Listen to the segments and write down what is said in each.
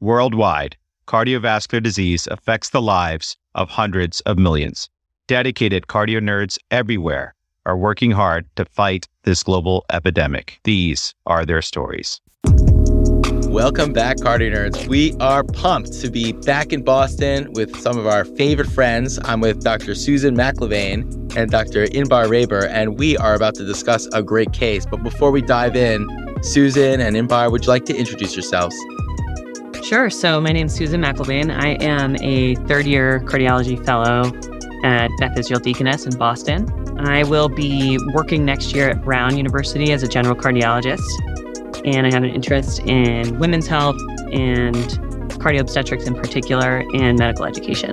Worldwide, cardiovascular disease affects the lives of hundreds of millions. Dedicated cardio nerds everywhere are working hard to fight this global epidemic. These are their stories. Welcome back, cardio nerds. We are pumped to be back in Boston with some of our favorite friends. I'm with Dr. Susan McIlvaine and Dr. Inbar Raber, and we are about to discuss a great case. But before we dive in, Susan and Inbar, would you like to introduce yourselves? Sure. So my name is Susan McIlvaine. I am a third-year cardiology fellow at Beth Israel Deaconess in Boston. I will be working next year at Brown University as a general cardiologist. And I have an interest in women's health and cardio-obstetrics in particular and medical education.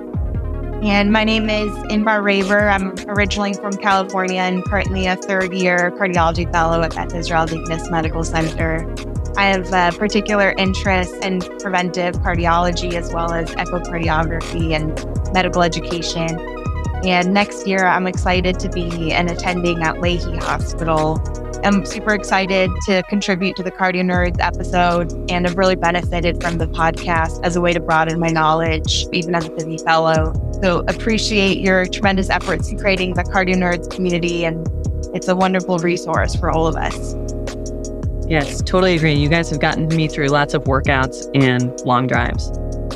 And my name is Inbar Raber. I'm originally from California and currently a third-year cardiology fellow at Beth Israel Deaconess Medical Center. I have a particular interest in preventive cardiology as well as echocardiography and medical education. And next year, I'm excited to be an attending at Lahey Hospital. I'm super excited to contribute to the Cardio Nerds episode and have really benefited from the podcast as a way to broaden my knowledge, even as a busy fellow. So appreciate your tremendous efforts in creating the Cardio Nerds community, and it's a wonderful resource for all of us. Yes, totally agree. You guys have gotten me through lots of workouts and long drives.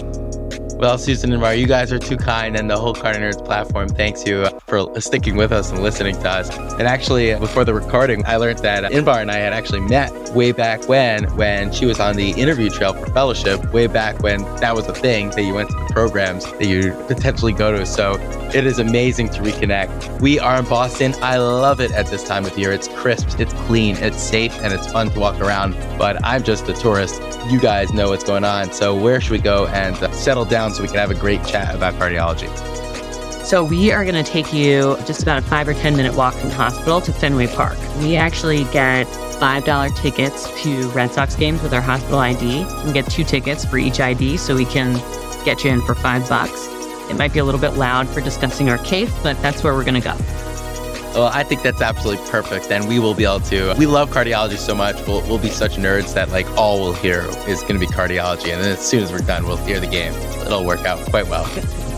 Well, Susan and Inbar, you guys are too kind, and the whole Cardio Nerds platform thanks you for sticking with us and listening to us. And actually, before the recording, I learned that Inbar and I had actually met way back when she was on the interview trail for fellowship, way back when that was a thing, that you went to the programs that you potentially go to. So it is amazing to reconnect. We are in Boston. I love it at this time of year. It's crisp, it's clean, it's safe, and it's fun to walk around. But I'm just a tourist. You guys know what's going on. So where should we go and settle down so we can have a great chat about cardiology? So we are going to take you just about a 5 or 10 minute walk from the hospital to Fenway Park. We actually get $5 tickets to Red Sox games with our hospital ID. We get 2 tickets for each ID, so we can get you in for $5. It might be a little bit loud for discussing our case, but that's where we're going to go. Well, I think that's absolutely perfect, and we will be able to. We love cardiology so much. We'll be such nerds that all we'll hear is going to be cardiology, and then as soon as we're done, we'll hear the game. It'll work out quite well.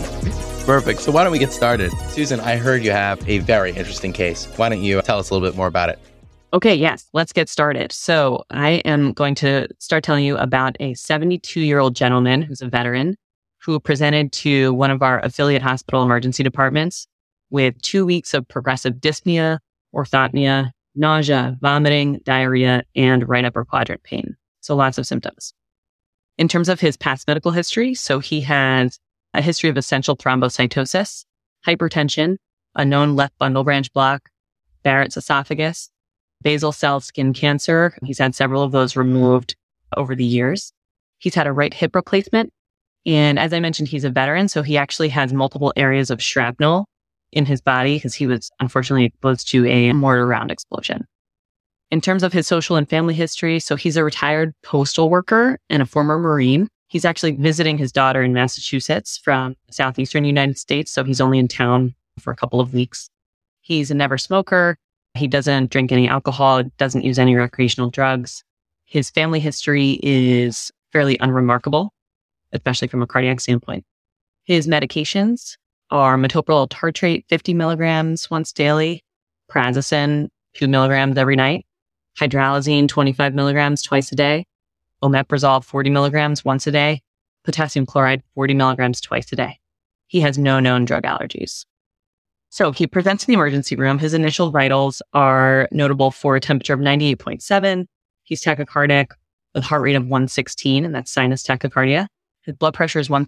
Perfect. So why don't we get started? Susan, I heard you have a very interesting case. Why don't you tell us a little bit more about it? Okay, yes, let's get started. So I am going to start telling you about a 72-year-old gentleman who's a veteran who presented to one of our affiliate hospital emergency departments with 2 weeks of progressive dyspnea, orthopnea, nausea, vomiting, diarrhea, and right upper quadrant pain. So lots of symptoms. In terms of his past medical history, so he has a history of essential thrombocytosis, hypertension, a known left bundle branch block, Barrett's esophagus, basal cell skin cancer. He's had several of those removed over the years. He's had a right hip replacement. And as I mentioned, he's a veteran, so he actually has multiple areas of shrapnel in his body because he was unfortunately exposed to a mortar round explosion. In terms of his social and family history, so he's a retired postal worker and a former Marine. He's actually visiting his daughter in Massachusetts from southeastern United States, so he's only in town for a couple of weeks. He's a never smoker. He doesn't drink any alcohol, doesn't use any recreational drugs. His family history is fairly unremarkable, especially from a cardiac standpoint. His medications are metoprolol tartrate, 50 milligrams once daily, prazosin, 2 milligrams every night, hydralazine, 25 milligrams twice a day, omeprazole, 40 milligrams once a day, potassium chloride, 40 milligrams twice a day. He has no known drug allergies. So he presents in the emergency room. His initial vitals are notable for a temperature of 98.7. He's tachycardic with heart rate of 116, and that's sinus tachycardia. His blood pressure is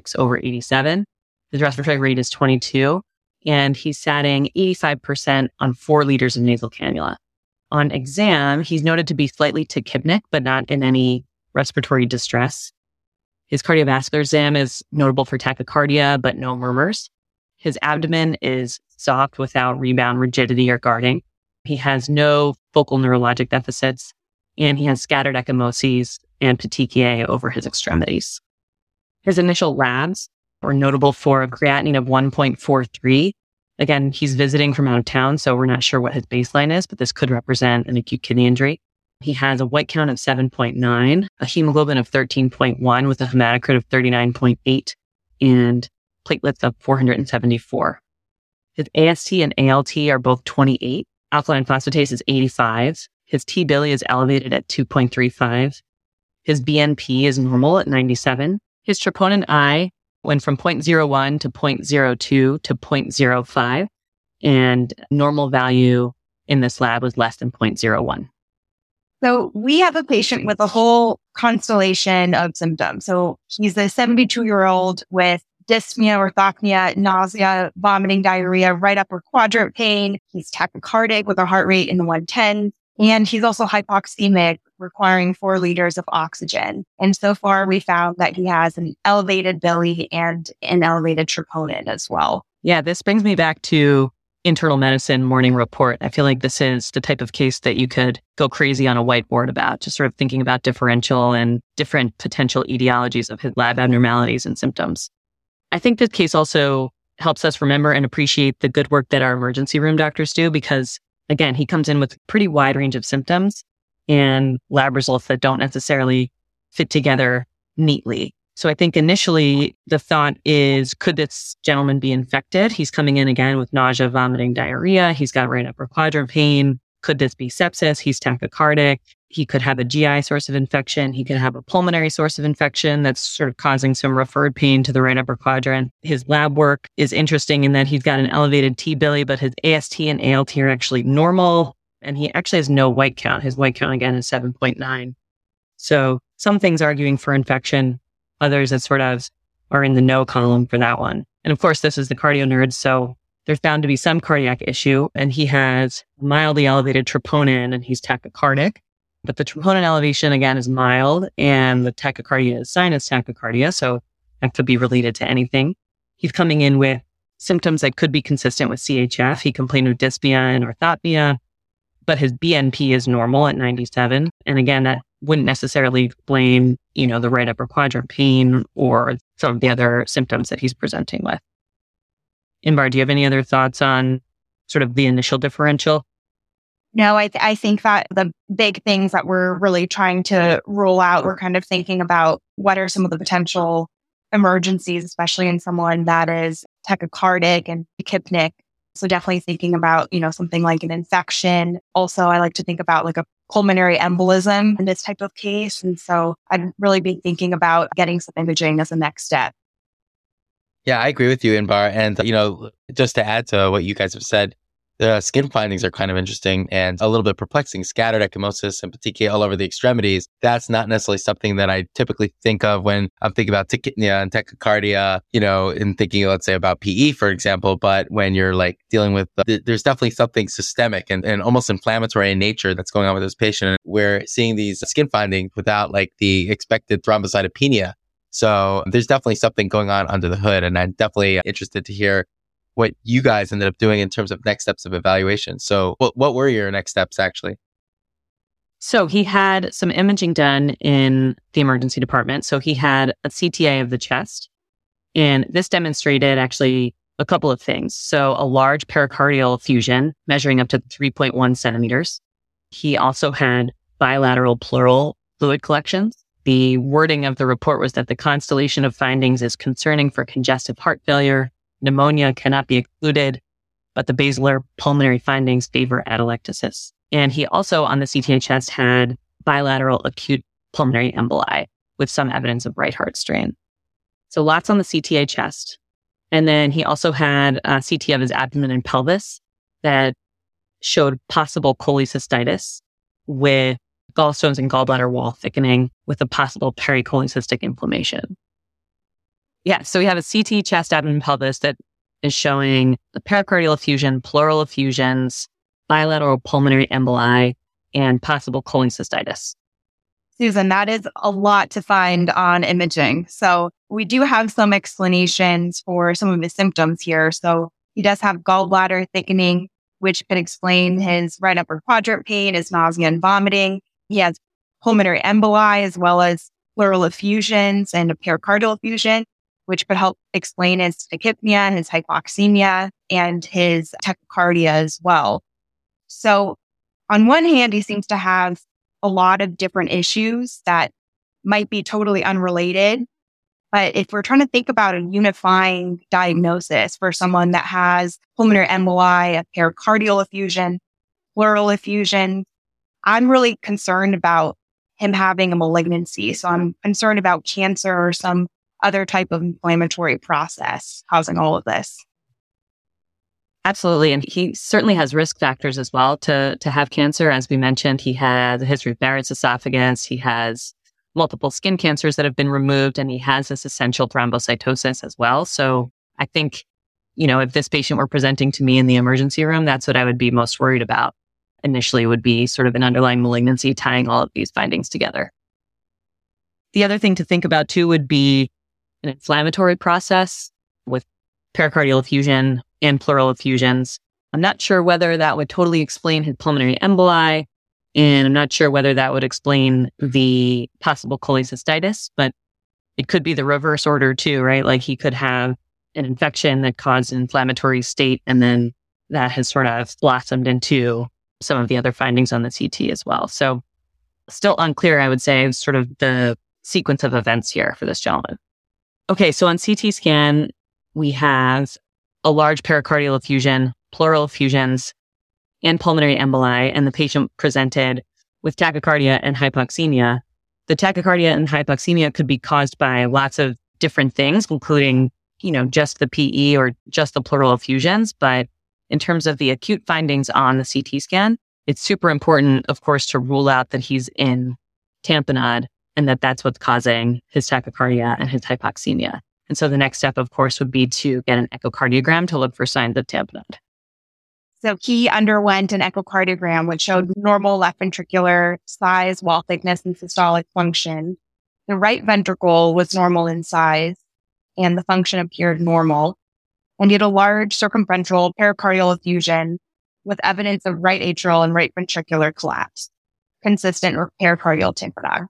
136/87. His respiratory rate is 22, and he's satting 85% on 4 liters of nasal cannula. On exam, he's noted to be slightly tachypnic, but not in any respiratory distress. His cardiovascular exam is notable for tachycardia, but no murmurs. His abdomen is soft without rebound rigidity or guarding. He has no focal neurologic deficits, and he has scattered ecchymoses and petechiae over his extremities. His initial labs were notable for a creatinine of 1.43. Again, he's visiting from out of town, so we're not sure what his baseline is, but this could represent an acute kidney injury. He has a white count of 7.9, a hemoglobin of 13.1 with a hematocrit of 39.8, and platelets of 474. His AST and ALT are both 28. Alkaline phosphatase is 85. His T-billy is elevated at 2.35. His BNP is normal at 97. His troponin I went from 0.01 to 0.02 to 0.05, and normal value in this lab was less than 0.01. So we have a patient with a whole constellation of symptoms. So he's a 72-year-old with dyspnea, orthopnea, nausea, vomiting, diarrhea, right upper quadrant pain. He's tachycardic with a heart rate in the 110s. And he's also hypoxemic, requiring 4 liters of oxygen. And so far, we found that he has an elevated billy and an elevated troponin as well. Yeah, this brings me back to internal medicine morning report. I feel like this is the type of case that you could go crazy on a whiteboard about, just sort of thinking about differential and different potential etiologies of his lab abnormalities and symptoms. I think this case also helps us remember and appreciate the good work that our emergency room doctors do, because again, he comes in with a pretty wide range of symptoms and lab results that don't necessarily fit together neatly. So I think initially the thought is, could this gentleman be infected? He's coming in again with nausea, vomiting, diarrhea. He's got right upper quadrant pain. Could this be sepsis? He's tachycardic. He could have a GI source of infection. He could have a pulmonary source of infection that's sort of causing some referred pain to the right upper quadrant. His lab work is interesting in that he's got an elevated T-billy, but his AST and ALT are actually normal. And he actually has no white count. His white count, again, is 7.9. So some things arguing for infection, others that sort of are in the no column for that one. And of course, this is the cardio nerd, so there's bound to be some cardiac issue. And he has mildly elevated troponin and he's tachycardic. But the troponin elevation, again, is mild, and the tachycardia is sinus tachycardia, so that could be related to anything. He's coming in with symptoms that could be consistent with CHF. He complained of dyspnea and orthopnea, but his BNP is normal at 97. And again, that wouldn't necessarily explain, the right upper quadrant pain or some of the other symptoms that he's presenting with. Inbar, do you have any other thoughts on sort of the initial differential? No, I think that the big things that we're really trying to rule out, we're kind of thinking about what are some of the potential emergencies, especially in someone that is tachycardic and tachypnic. So definitely thinking about, something like an infection. Also, I like to think about like a pulmonary embolism in this type of case. And so I'd really be thinking about getting some imaging as a next step. Yeah, I agree with you, Inbar. And, just to add to what you guys have said, the skin findings are kind of interesting and a little bit perplexing. Scattered ecchymosis and petechiae all over the extremities. That's not necessarily something that I typically think of when I'm thinking about tachypnea and tachycardia, and thinking, let's say, about PE, for example. But when you're like dealing with, there's definitely something systemic and almost inflammatory in nature that's going on with this patient. And we're seeing these skin findings without like the expected thrombocytopenia. So there's definitely something going on under the hood. And I'm definitely interested to hear what you guys ended up doing in terms of next steps of evaluation. So what were your next steps actually? So he had some imaging done in the emergency department. So he had a CTA of the chest, and this demonstrated actually a couple of things. So a large pericardial effusion measuring up to 3.1 centimeters. He also had bilateral pleural fluid collections. The wording of the report was that the constellation of findings is concerning for congestive heart failure. Pneumonia cannot be excluded, but the basilar pulmonary findings favor atelectasis. And he also, on the CTA chest, had bilateral acute pulmonary emboli with some evidence of right heart strain. So lots on the CTA chest. And then he also had a CT of his abdomen and pelvis that showed possible cholecystitis with gallstones and gallbladder wall thickening with a possible pericholecystic inflammation. Yeah, so we have a CT chest, abdomen, pelvis that is showing the pericardial effusion, pleural effusions, bilateral pulmonary emboli, and possible cholecystitis. Susan, that is a lot to find on imaging. So we do have some explanations for some of his symptoms here. So he does have gallbladder thickening, which could explain his right upper quadrant pain, his nausea and vomiting. He has pulmonary emboli as well as pleural effusions and a pericardial effusion, which could help explain his tachypnea, his hypoxemia, and his tachycardia as well. So on one hand, he seems to have a lot of different issues that might be totally unrelated. But if we're trying to think about a unifying diagnosis for someone that has pulmonary emboli, a pericardial effusion, pleural effusion, I'm really concerned about him having a malignancy. So I'm concerned about cancer or some other type of inflammatory process causing all of this. Absolutely. And he certainly has risk factors as well to have cancer. As we mentioned, he had a history of Barrett's esophagus. He has multiple skin cancers that have been removed, and he has this essential thrombocytosis as well. So I think, if this patient were presenting to me in the emergency room, that's what I would be most worried about initially, would be sort of an underlying malignancy tying all of these findings together. The other thing to think about too would be an inflammatory process with pericardial effusion and pleural effusions. I'm not sure whether that would totally explain his pulmonary emboli, and I'm not sure whether that would explain the possible cholecystitis, but it could be the reverse order too, right? Like he could have an infection that caused an inflammatory state, and then that has sort of blossomed into some of the other findings on the CT as well. So still unclear, I would say, sort of the sequence of events here for this gentleman. Okay, so on CT scan, we have a large pericardial effusion, pleural effusions, and pulmonary emboli, and the patient presented with tachycardia and hypoxemia. The tachycardia and hypoxemia could be caused by lots of different things, including, just the PE or just the pleural effusions. But in terms of the acute findings on the CT scan, it's super important, of course, to rule out that he's in tamponade and that that's what's causing his tachycardia and his hypoxemia. And so the next step, of course, would be to get an echocardiogram to look for signs of tamponade. So he underwent an echocardiogram, which showed normal left ventricular size, wall thickness, and systolic function. The right ventricle was normal in size, and the function appeared normal. And he had a large circumferential pericardial effusion with evidence of right atrial and right ventricular collapse, consistent with pericardial tamponade.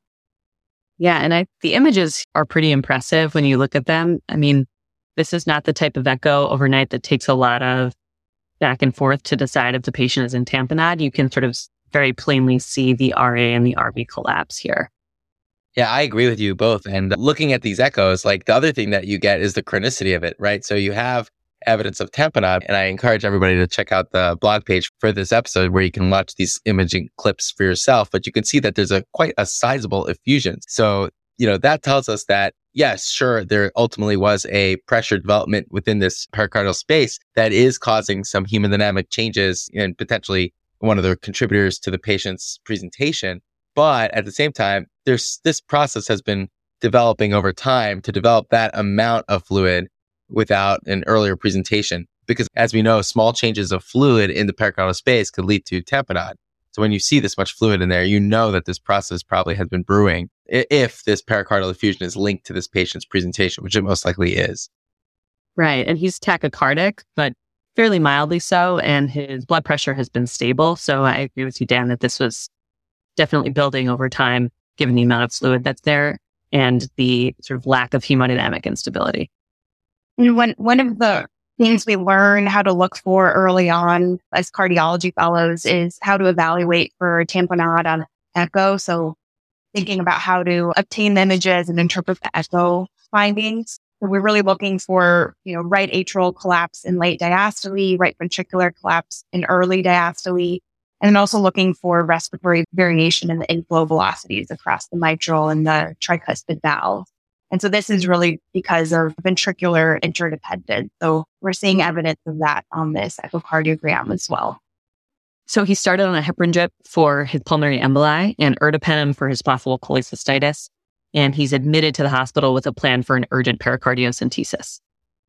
Yeah, and the images are pretty impressive when you look at them. I mean, this is not the type of echo overnight that takes a lot of back and forth to decide if the patient is in tamponade. You can sort of very plainly see the RA and the RV collapse here. Yeah, I agree with you both. And looking at these echoes, like the other thing that you get is the chronicity of it, right? So you have evidence of tamponade, and I encourage everybody to check out the blog page for this episode where you can watch these imaging clips for yourself. But you can see that there's quite a sizable effusion. So, that tells us that, yes, sure, there ultimately was a pressure development within this pericardial space that is causing some hemodynamic changes and potentially one of the contributors to the patient's presentation. But at the same time, this process has been developing over time to develop that amount of fluid without an earlier presentation. Because as we know, small changes of fluid in the pericardial space could lead to tamponade. So when you see this much fluid in there, you know that this process probably has been brewing if this pericardial effusion is linked to this patient's presentation, which it most likely is. Right. And he's tachycardic, but fairly mildly so. And his blood pressure has been stable. So I agree with you, Dan, that this was definitely building over time, given the amount of fluid that's there and the sort of lack of hemodynamic instability. And one of the things we learn how to look for early on as cardiology fellows is how to evaluate for tamponade on echo. So thinking about how to obtain the images and interpret the echo findings. So we're really looking for, right atrial collapse in late diastole, right ventricular collapse in early diastole, and then also looking for respiratory variation in the inflow velocities across the mitral and the tricuspid valve. And so this is really because of ventricular interdependence. So we're seeing evidence of that on this echocardiogram as well. So he started on a heparin drip for his pulmonary emboli and ertapenem for his possible cholecystitis. And he's admitted to the hospital with a plan for an urgent pericardiocentesis.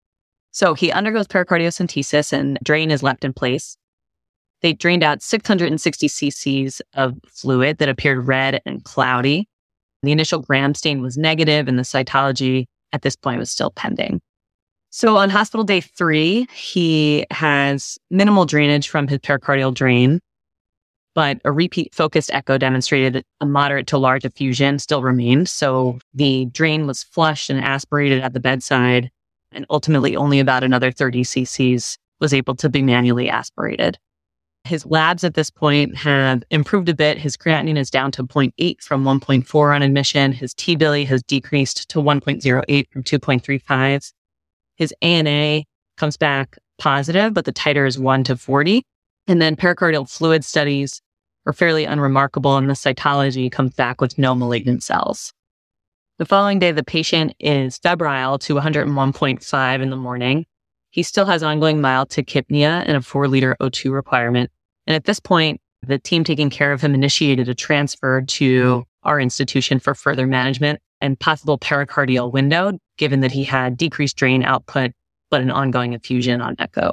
So he undergoes pericardiocentesis and drain is left in place. They drained out 660 cc's of fluid that appeared red and cloudy. The initial gram stain was negative and the cytology at this point was still pending. So on hospital day 3, he has minimal drainage from his pericardial drain, but a repeat focused echo demonstrated a moderate to large effusion still remained. So the drain was flushed and aspirated at the bedside, and ultimately only about another 30 cc's was able to be manually aspirated. His labs at this point have improved a bit. His creatinine is down to 0.8 from 1.4 on admission. His T-Billy has decreased to 1.08 from 2.35. His ANA comes back positive, but the titer is 1 to 40. And then pericardial fluid studies are fairly unremarkable, and the cytology comes back with no malignant cells. The following day, the patient is febrile to 101.5 in the morning. He still has ongoing mild tachypnea and a 4-liter O2 requirement. And at this point, the team taking care of him initiated a transfer to our institution for further management and possible pericardial window, given that he had decreased drain output, but an ongoing effusion on echo.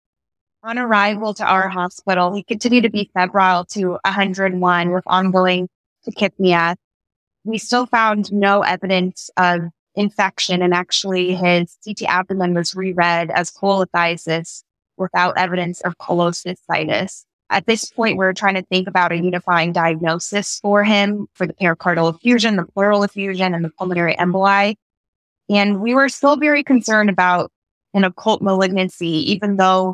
On arrival to our hospital, he continued to be febrile to 101 with ongoing tachypnea. We still found no evidence of infection, and actually his CT abdomen was reread as cholelithiasis without evidence of cholelithitis. At this point, we're trying to think about a unifying diagnosis for him for the pericardial effusion, the pleural effusion, and the pulmonary emboli. And we were still very concerned about an occult malignancy, even though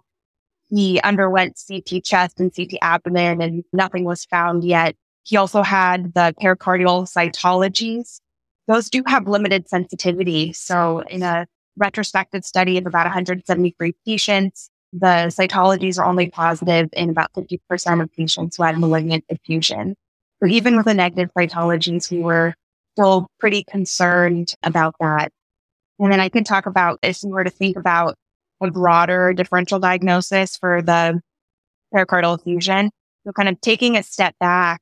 he underwent CT chest and CT abdomen and nothing was found yet. He also had the pericardial cytologies. Those do have limited sensitivity. So in a retrospective study of about 173 patients, the cytologies are only positive in about 50% of patients who had malignant effusion. So even with the negative cytologies, we were still pretty concerned about that. And then I can talk about, if we were to think about a broader differential diagnosis for the pericardial effusion, so kind of taking a step back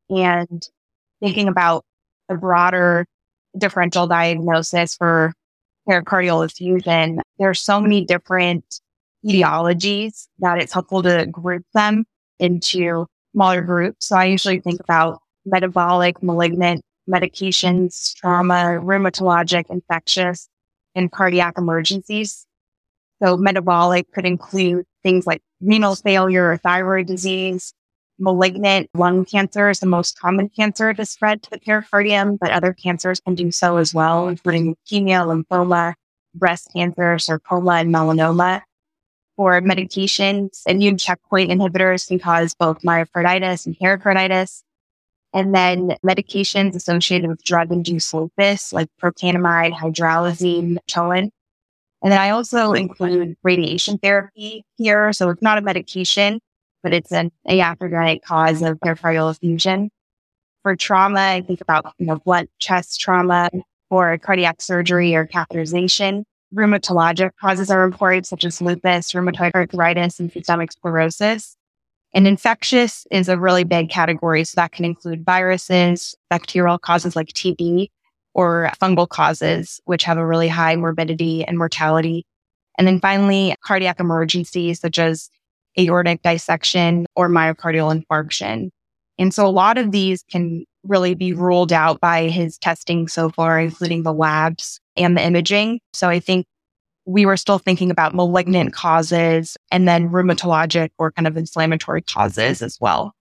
and thinking about a broader differential diagnosis for pericardial effusion, there are so many different etiologies that it's helpful to group them into smaller groups. So I usually think about metabolic, malignant, medications, trauma, rheumatologic, infectious, and cardiac emergencies. So metabolic could include things like renal failure or thyroid disease. Malignant lung cancer is the most common cancer to spread to the pericardium, but other cancers can do so as well, including leukemia, lymphoma, breast cancer, sarcoma, and melanoma. For medications, immune checkpoint inhibitors can cause both myocarditis and pericarditis. And then medications associated with drug-induced lupus, like propanamide, hydralazine, Toin. And then I also include radiation therapy here. So it's not a medication, but it's an iatrogenic cause of pericardial effusion. For trauma, I think about, blunt chest trauma or cardiac surgery or catheterization. Rheumatologic causes are important, such as lupus, rheumatoid arthritis, and systemic sclerosis. And infectious is a really big category. So that can include viruses, bacterial causes like TB, or fungal causes, which have a really high morbidity and mortality. And then finally, cardiac emergencies, such as aortic dissection or myocardial infarction. And so a lot of these can really be ruled out by his testing so far, including the labs and the imaging. So I think we were still thinking about malignant causes and then rheumatologic or kind of inflammatory causes as well.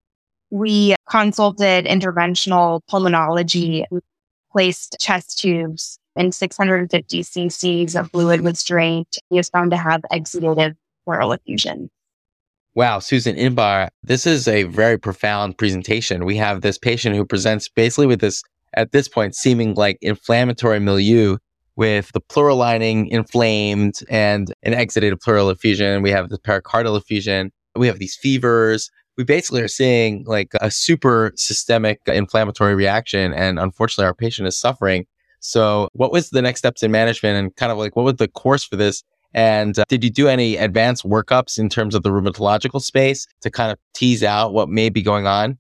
We consulted interventional pulmonology, placed chest tubes, and 650 cc's of fluid was drained. He was found to have exudative pleural effusion. Wow, Susan Inbar, this is a very profound presentation. We have this patient who presents basically with this, at this point, seeming like inflammatory milieu with the pleural lining inflamed and an exudative pleural effusion. We have the pericardial effusion. We have these fevers. We basically are seeing like a super systemic inflammatory reaction. And unfortunately, our patient is suffering. So what was the next steps in management and kind of like what was the course for this? And did you do any advanced workups in terms of the rheumatological space to kind of tease out what may be going on?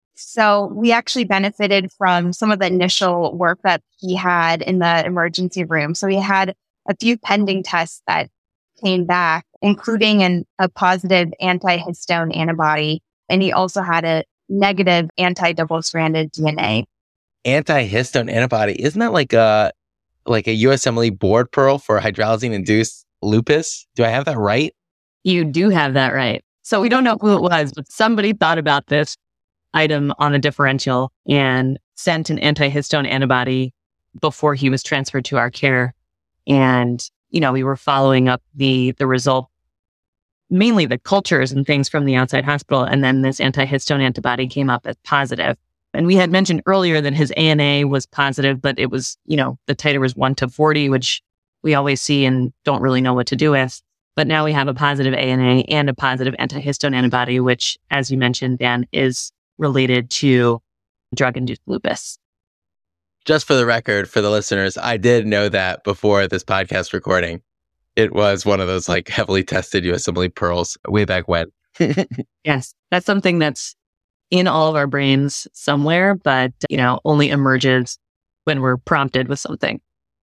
So we actually benefited from some of the initial work that he had in the emergency room. So he had a few pending tests that came back, including a positive anti-histone antibody. And he also had a negative anti-double-stranded DNA. Anti-histone antibody, isn't that like a USMLE board pearl for hydralazine-induced lupus? Do I have that right? You do have that right. So we don't know who it was, but somebody thought about this item on a differential and sent an anti-histone antibody before he was transferred to our care. And, we were following up the result mainly the cultures and things from the outside hospital. And then this antihistone antibody came up as positive. And we had mentioned earlier that his ANA was positive, but it was, the titer was 1 to 40, which we always see and don't really know what to do with. But now we have a positive ANA and a positive antihistone antibody, which, as you mentioned, Dan, is related to drug-induced lupus. Just for the record, for the listeners, I did know that before this podcast recording. It was one of those heavily tested USMLE pearls way back when. Yes, that's something that's in all of our brains somewhere, but, only emerges when we're prompted with something.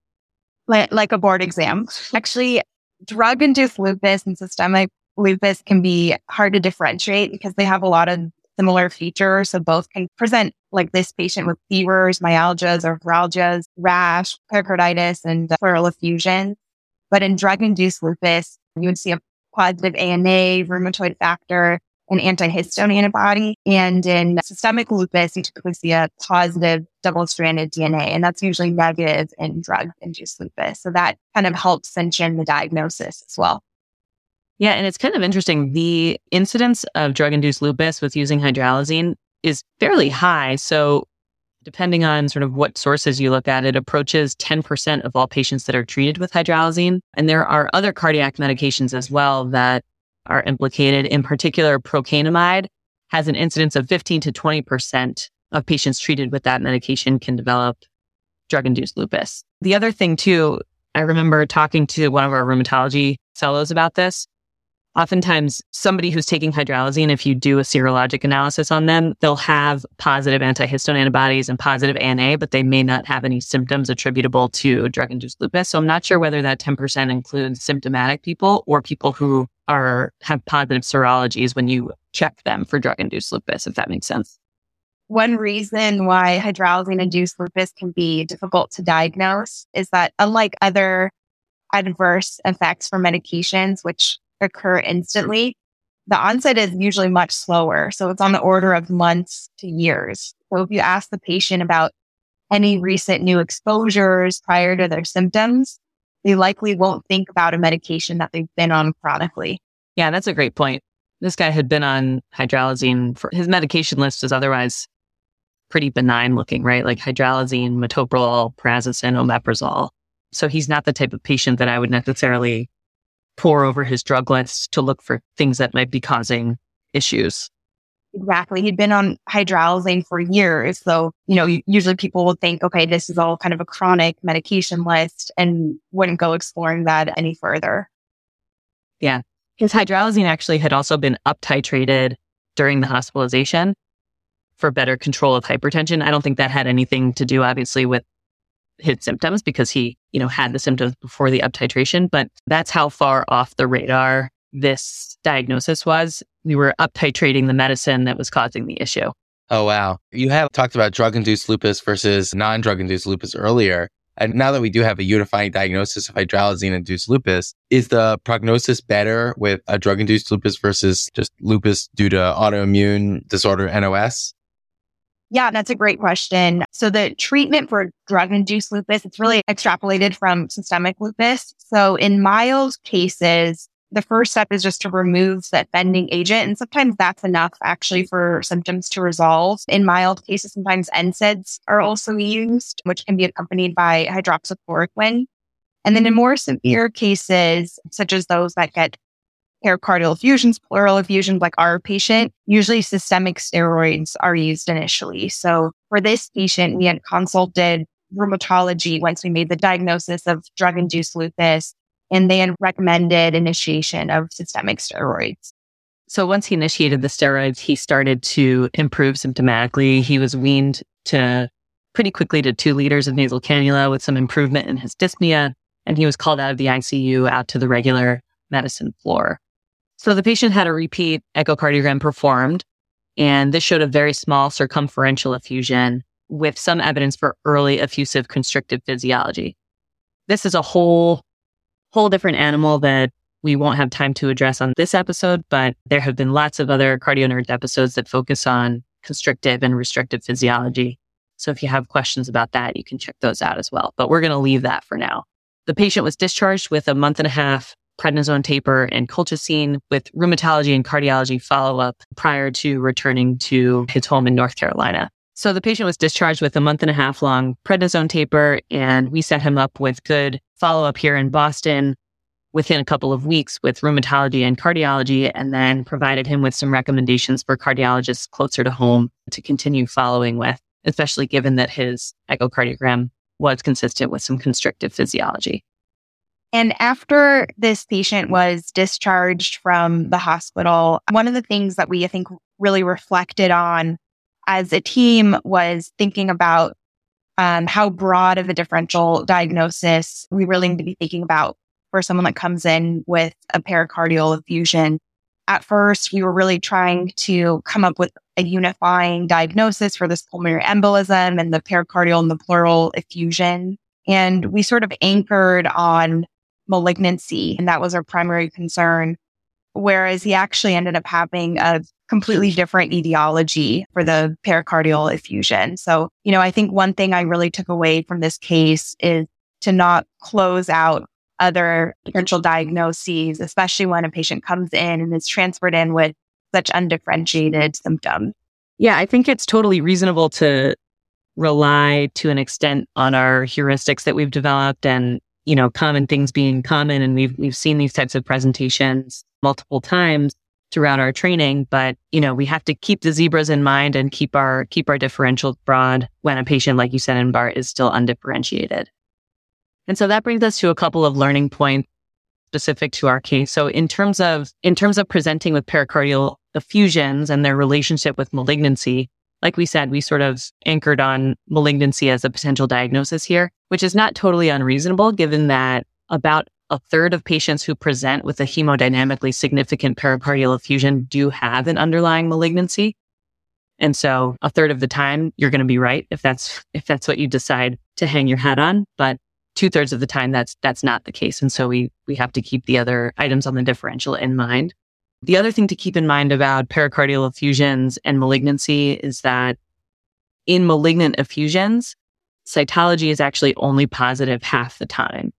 Like a board exam. Actually, drug-induced lupus and systemic lupus can be hard to differentiate because they have a lot of similar features. So both can present like this patient with fevers, myalgias, or arthralgias, rash, pericarditis, and pleural effusion. But in drug-induced lupus, you would see a positive ANA, rheumatoid factor, an antihistone antibody. And in systemic lupus, you typically see a positive double-stranded DNA, and that's usually negative in drug-induced lupus. So that kind of helps cinch in the diagnosis as well. Yeah, and it's kind of interesting. The incidence of drug-induced lupus with using hydralazine is fairly high. So depending on sort of what sources you look at, it approaches 10% of all patients that are treated with hydralazine. And there are other cardiac medications as well that are implicated. In particular, procainamide has an incidence of 15 to 20% of patients treated with that medication can develop drug-induced lupus. The other thing too, I remember talking to one of our rheumatology fellows about this. Oftentimes, somebody who's taking hydralazine, if you do a serologic analysis on them, they'll have positive antihistone antibodies and positive ANA, but they may not have any symptoms attributable to drug-induced lupus. So I'm not sure whether that 10% includes symptomatic people or people who have positive serologies when you check them for drug-induced lupus, if that makes sense. One reason why hydralazine-induced lupus can be difficult to diagnose is that unlike other adverse effects for medications, which occur instantly, the onset is usually much slower. So it's on the order of months to years. So if you ask the patient about any recent new exposures prior to their symptoms, they likely won't think about a medication that they've been on chronically. Yeah, that's a great point. This guy had been on hydralazine. His medication list is otherwise pretty benign looking, right? Like hydralazine, metoprolol, prazosin, omeprazole. So he's not the type of patient that I would necessarily pour over his drug list to look for things that might be causing issues. Exactly. He'd been on hydralazine for years. So, usually people will think, okay, this is all kind of a chronic medication list and wouldn't go exploring that any further. Yeah. His hydralazine actually had also been up-titrated during the hospitalization for better control of hypertension. I don't think that had anything to do, obviously, with his symptoms because he, had the symptoms before the up-titration, but that's how far off the radar this diagnosis was. We were up-titrating the medicine that was causing the issue. Oh, wow. You have talked about drug-induced lupus versus non-drug-induced lupus earlier. And now that we do have a unifying diagnosis of hydralazine-induced lupus, is the prognosis better with a drug-induced lupus versus just lupus due to autoimmune disorder, NOS? Yeah, that's a great question. So the treatment for drug-induced lupus, it's really extrapolated from systemic lupus. So in mild cases, the first step is just to remove the offending agent. And sometimes that's enough actually for symptoms to resolve. In mild cases, sometimes NSAIDs are also used, which can be accompanied by hydroxychloroquine. And then in more severe cases, such as those that get pericardial effusions, pleural effusions, like our patient, usually systemic steroids are used initially. So for this patient, we had consulted rheumatology once we made the diagnosis of drug-induced lupus, and they had recommended initiation of systemic steroids. So once he initiated the steroids, he started to improve symptomatically. He was weaned pretty quickly to 2 liters of nasal cannula with some improvement in his dyspnea, and he was called out of the ICU out to the regular medicine floor. So the patient had a repeat echocardiogram performed, and this showed a very small circumferential effusion with some evidence for early effusive constrictive physiology. This is a whole different animal that we won't have time to address on this episode, but there have been lots of other CardioNerd episodes that focus on constrictive and restrictive physiology. So if you have questions about that, you can check those out as well. But we're going to leave that for now. The patient was discharged with a 1.5-month prednisone taper and colchicine with rheumatology and cardiology follow-up prior to returning to his home in North Carolina. So the patient was discharged with a 1.5 month long prednisone taper, and we set him up with good follow-up here in Boston within a couple of weeks with rheumatology and cardiology, and then provided him with some recommendations for cardiologists closer to home to continue following with, especially given that his echocardiogram was consistent with some constrictive physiology. And after this patient was discharged from the hospital, one of the things that we, I think, really reflected on as a team was thinking about how broad of a differential diagnosis we really need to be thinking about for someone that comes in with a pericardial effusion. At first, we were really trying to come up with a unifying diagnosis for this pulmonary embolism and the pericardial and the pleural effusion. And we sort of anchored on malignancy, and that was our primary concern. Whereas he actually ended up having a completely different etiology for the pericardial effusion. So, I think one thing I really took away from this case is to not close out other potential diagnoses, especially when a patient comes in and is transferred in with such undifferentiated symptoms. Yeah, I think it's totally reasonable to rely to an extent on our heuristics that we've developed and, common things being common. And we've seen these types of presentations multiple times throughout our training, but, we have to keep the zebras in mind and keep our differentials broad when a patient, like you said, Inbar, is still undifferentiated. And so that brings us to a couple of learning points specific to our case. So in terms of presenting with pericardial effusions and their relationship with malignancy, like we said, we sort of anchored on malignancy as a potential diagnosis here, which is not totally unreasonable given that about a third of patients who present with a hemodynamically significant pericardial effusion do have an underlying malignancy. And so a third of the time you're going to be right if that's what you decide to hang your hat on. But 2/3 of the time, that's not the case. And so we have to keep the other items on the differential in mind. The other thing to keep in mind about pericardial effusions and malignancy is that in malignant effusions, cytology is actually only positive half the time.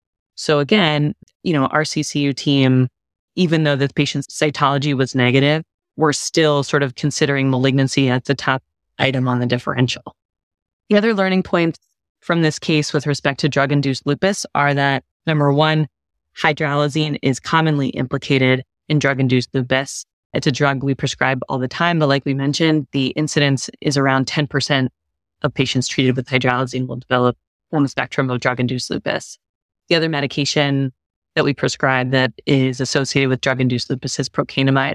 So again, our CCU team, even though the patient's cytology was negative, we're still sort of considering malignancy as the top item on the differential. The other learning points from this case with respect to drug-induced lupus are that, number one, hydralazine is commonly implicated in drug-induced lupus. It's a drug we prescribe all the time, but like we mentioned, the incidence is around 10% of patients treated with hydralazine will develop on the spectrum of drug-induced lupus. The other medication that we prescribe that is associated with drug-induced lupus is procainamide.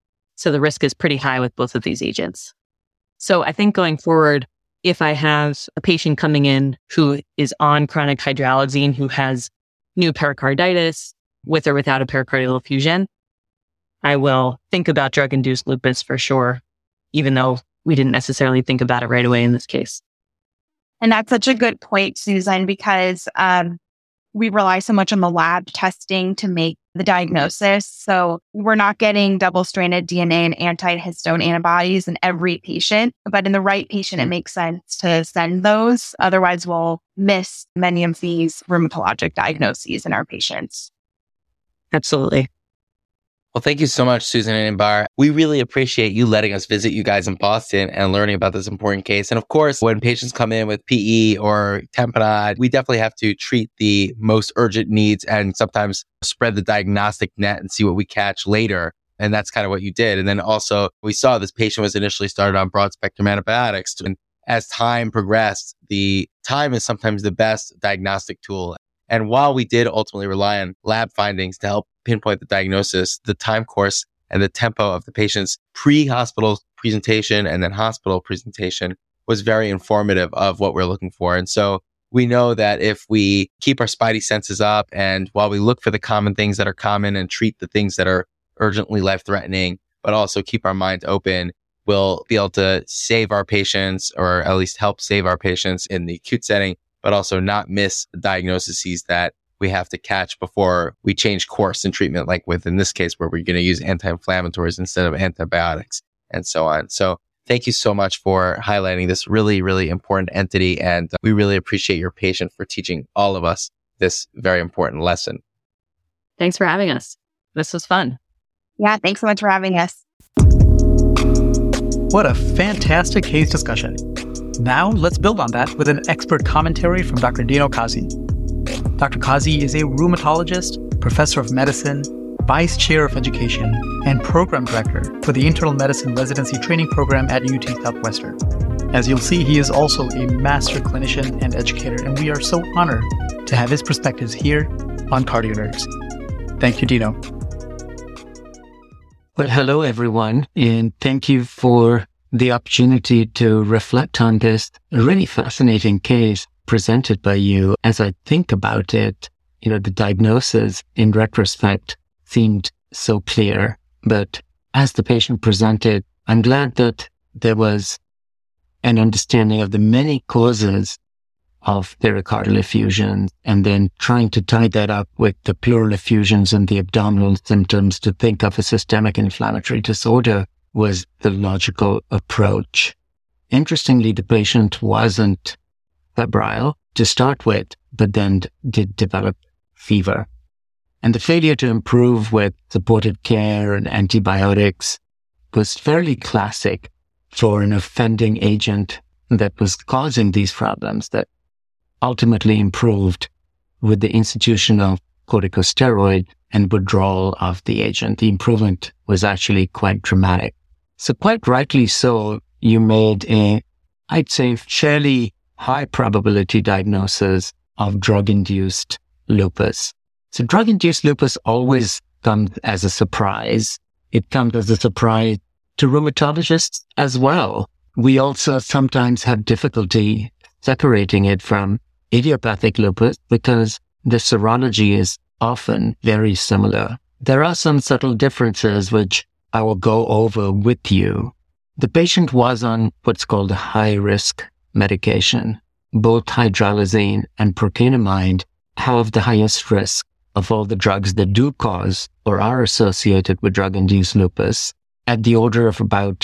So the risk is pretty high with both of these agents. So I think going forward, if I have a patient coming in who is on chronic hydralazine, who has new pericarditis with or without a pericardial effusion, I will think about drug-induced lupus for sure, even though we didn't necessarily think about it right away in this case. And that's such a good point, Susan, because we rely so much on the lab testing to make the diagnosis. So we're not getting double-stranded DNA and antihistone antibodies in every patient, but in the right patient, it makes sense to send those. Otherwise, we'll miss many of these rheumatologic diagnoses in our patients. Absolutely. Well, thank you so much, Susan and Inbar. We really appreciate you letting us visit you guys in Boston and learning about this important case. And of course, when patients come in with PE or tamponade, we definitely have to treat the most urgent needs and sometimes spread the diagnostic net and see what we catch later. And that's kind of what you did. And then also, we saw this patient was initially started on broad spectrum antibiotics. And as time progressed, the time is sometimes the best diagnostic tool. And while we did ultimately rely on lab findings to help pinpoint the diagnosis, the time course and the tempo of the patient's pre-hospital presentation and then hospital presentation was very informative of what we're looking for. And so we know that if we keep our spidey senses up and while we look for the common things that are common and treat the things that are urgently life-threatening, but also keep our minds open, we'll be able to save our patients or at least help save our patients in the acute setting, but also not miss diagnoses that we have to catch before we change course in treatment, like with, in this case, where we're going to use anti-inflammatories instead of antibiotics and so on. So thank you so much for highlighting this really, really important entity. And we really appreciate your patience for teaching all of us this very important lesson. Thanks for having us. This was fun. Yeah, thanks so much for having us. What a fantastic case discussion. Now let's build on that with an expert commentary from Dr. Dino Kazi. Dr. Kazi is a rheumatologist, professor of medicine, vice chair of education, and program director for the Internal Medicine Residency Training Program at UT Southwestern. As you'll see, he is also a master clinician and educator, and we are so honored to have his perspectives here on Cardio Nerds. Thank you, Dino. Well, hello, everyone, and thank you for the opportunity to reflect on this really fascinating case presented by you. As I think about it, the diagnosis in retrospect seemed so clear, but as the patient presented, I'm glad that there was an understanding of the many causes of pericardial effusions, and then trying to tie that up with the pleural effusions and the abdominal symptoms to think of a systemic inflammatory disorder was the logical approach. Interestingly, the patient wasn't febrile to start with, but then did develop fever. And the failure to improve with supportive care and antibiotics was fairly classic for an offending agent that was causing these problems that ultimately improved with the institution of corticosteroid and withdrawal of the agent. The improvement was actually quite dramatic. So quite rightly so, you made I'd say, fairly high probability diagnosis of drug-induced lupus. So drug-induced lupus always comes as a surprise. It comes as a surprise to rheumatologists as well. We also sometimes have difficulty separating it from idiopathic lupus because the serology is often very similar. There are some subtle differences which I will go over with you. The patient was on what's called a high-risk medication. Both hydralazine and procainamide have the highest risk of all the drugs that do cause or are associated with drug-induced lupus, at the order of about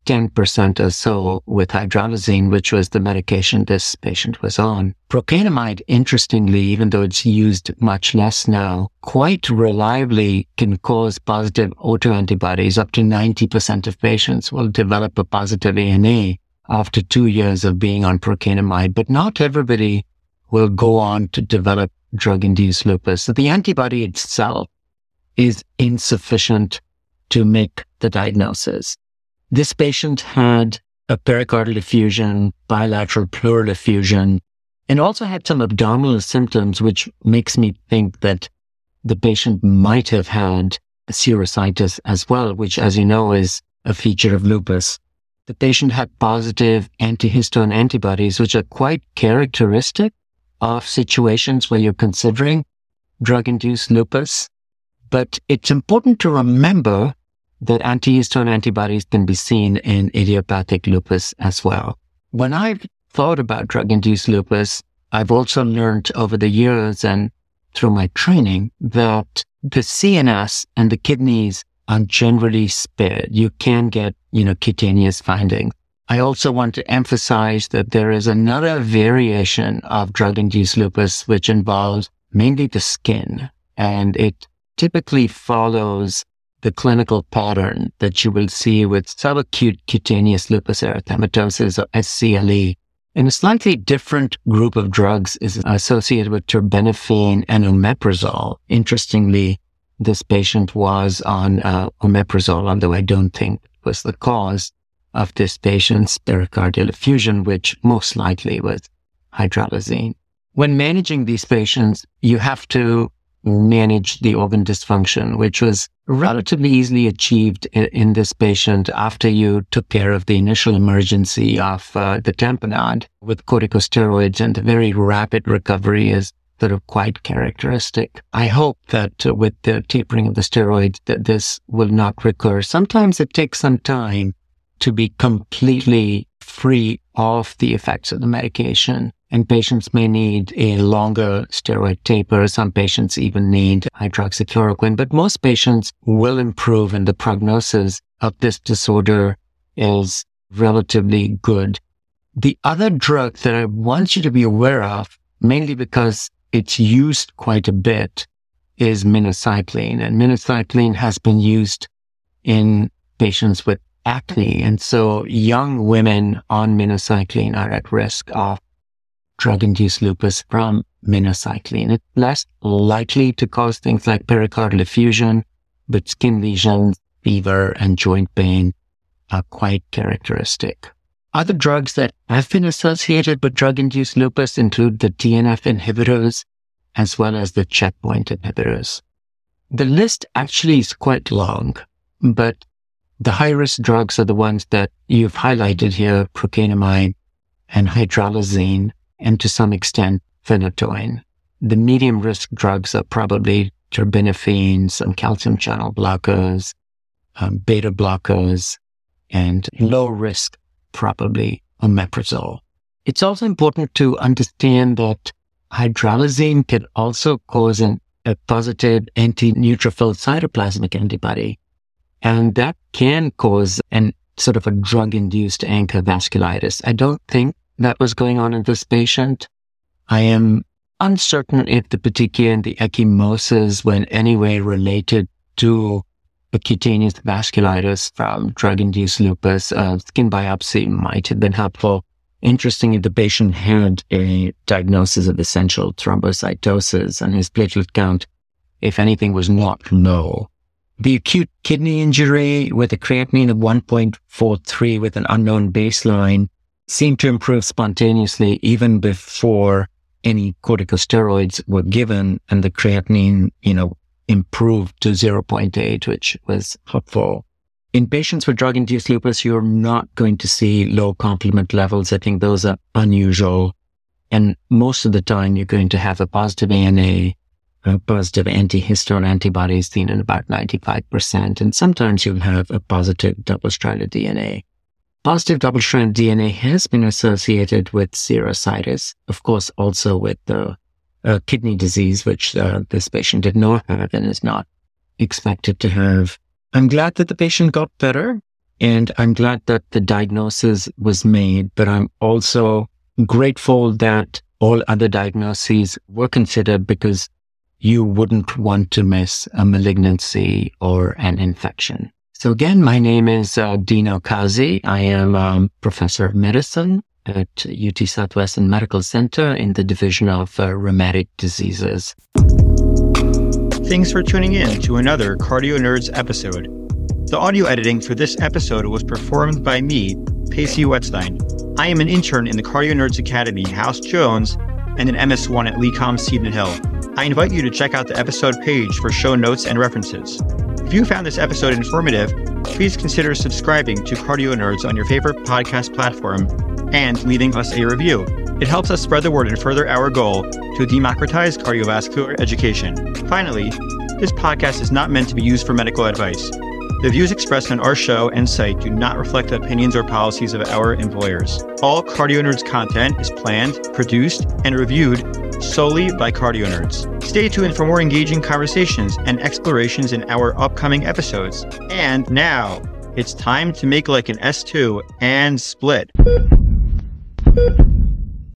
10% or so with hydralazine, which was the medication this patient was on. Procainamide, interestingly, even though it's used much less now, quite reliably can cause positive autoantibodies. Up to 90% of patients will develop a positive ANA after 2 years of being on procainamide, but not everybody will go on to develop drug-induced lupus. So the antibody itself is insufficient to make the diagnosis. This patient had a pericardial effusion, bilateral pleural effusion, and also had some abdominal symptoms, which makes me think that the patient might have had serositis as well, which, as you know, is a feature of lupus. The patient had positive antihistone antibodies, which are quite characteristic of situations where you're considering drug-induced lupus. But it's important to remember that antihistone antibodies can be seen in idiopathic lupus as well. When I've thought about drug-induced lupus, I've also learned over the years and through my training that the CNS and the kidneys are generally spared. You can get, cutaneous findings. I also want to emphasize that there is another variation of drug-induced lupus, which involves mainly the skin, and it typically follows the clinical pattern that you will see with subacute cutaneous lupus erythematosus, or SCLE. And a slightly different group of drugs is associated with terbinafine and omeprazole. Interestingly, this patient was on omeprazole, although I don't think it was the cause of this patient's pericardial effusion, which most likely was hydralazine. When managing these patients, you have to manage the organ dysfunction, which was relatively easily achieved in this patient after you took care of the initial emergency of the tamponade with corticosteroids, and the very rapid recovery is sort of quite characteristic. I hope that with the tapering of the steroids that this will not recur. Sometimes it takes some time to be completely free of the effects of the medication, and patients may need a longer steroid taper. Some patients even need hydroxychloroquine, but most patients will improve, and the prognosis of this disorder is relatively good. The other drug that I want you to be aware of, mainly because it's used quite a bit, is minocycline. And minocycline has been used in patients with acne. And so young women on minocycline are at risk of drug-induced lupus from minocycline. It's less likely to cause things like pericardial effusion, but skin lesions, fever, and joint pain are quite characteristic. Other drugs that have been associated with drug-induced lupus include the TNF inhibitors as well as the checkpoint inhibitors. The list actually is quite long, but the high-risk drugs are the ones that you've highlighted here, procainamide and hydralazine, and to some extent, phenytoin. The medium-risk drugs are probably terbinafine, some calcium channel blockers, beta blockers, and low risk, probably omeprazole. It's also important to understand that hydralazine can also cause a positive anti-neutrophil cytoplasmic antibody, and that can cause an sort of a drug-induced ANCA vasculitis. I don't think that was going on in this patient. I am uncertain if the petechia and the ecchymosis were in any way related to a cutaneous vasculitis from drug-induced lupus. Skin biopsy might have been helpful. Interestingly, the patient had a diagnosis of essential thrombocytosis, and his platelet count, if anything, was not low. The acute kidney injury with a creatinine of 1.43 with an unknown baseline seemed to improve spontaneously even before any corticosteroids were given, and the creatinine, improved to 0.8, which was helpful. In patients with drug-induced lupus, you're not going to see low complement levels. I think those are unusual. And most of the time, you're going to have a positive ANA, a positive antihistone antibodies seen in about 95%. And sometimes you'll have a positive double-stranded DNA. Positive double-stranded DNA has been associated with serositis, of course, also with the kidney disease, which this patient did not have and is not expected to have. I'm glad that the patient got better, and I'm glad that the diagnosis was made, but I'm also grateful that all other diagnoses were considered, because you wouldn't want to miss a malignancy or an infection. So again, my name is Dino Kazi. I am professor of medicine at UT Southwestern Medical Center in the Division of Rheumatic Diseases. Thanks for tuning in to another Cardio Nerds episode. The audio editing for this episode was performed by me, Pacey Wettstein. I am an intern in the Cardio Nerds Academy, House Jones, and an MS1 at LECOM Seton Hill. I invite you to check out the episode page for show notes and references. If you found this episode informative, please consider subscribing to Cardio Nerds on your favorite podcast platform and leaving us a review. It helps us spread the word and further our goal to democratize cardiovascular education. Finally, this podcast is not meant to be used for medical advice. The views expressed on our show and site do not reflect the opinions or policies of our employers. All Cardio Nerds content is planned, produced, and reviewed solely by Cardio Nerds. Stay tuned for more engaging conversations and explorations in our upcoming episodes. And now, it's time to make like an S2 and split.